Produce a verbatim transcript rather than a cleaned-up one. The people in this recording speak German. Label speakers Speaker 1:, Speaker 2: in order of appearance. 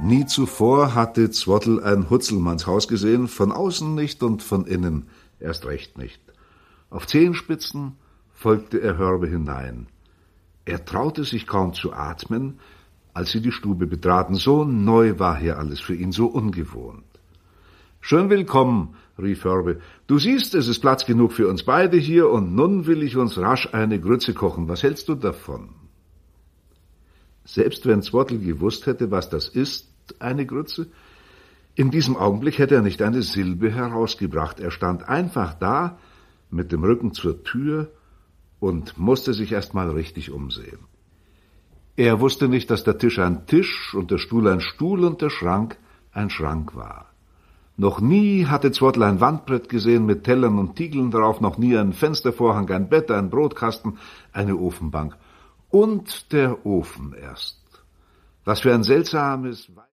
Speaker 1: Nie zuvor hatte Zwottl ein Hutzelmannshaus gesehen, von außen nicht und von innen erst recht nicht. Auf Zehenspitzen folgte er Hörbe hinein. Er traute sich kaum zu atmen, als sie die Stube betraten. So neu war hier alles für ihn, so ungewohnt. »Schön willkommen«, rief Hörbe. »Du siehst, es ist Platz genug für uns beide hier, und nun will ich uns rasch eine Grütze kochen. Was hältst du davon?« Selbst wenn Zwottl gewusst hätte, was das ist, eine Grütze, in diesem Augenblick hätte er nicht eine Silbe herausgebracht. Er stand einfach da, mit dem Rücken zur Tür, und musste sich erst mal richtig umsehen. Er wusste nicht, dass der Tisch ein Tisch und der Stuhl ein Stuhl und der Schrank ein Schrank war. Noch nie hatte Zwottl ein Wandbrett gesehen mit Tellern und Tiegeln drauf, noch nie einen Fenstervorhang, ein Bett, ein Brotkasten, eine Ofenbank. Und der Ofen erst. Was für ein seltsames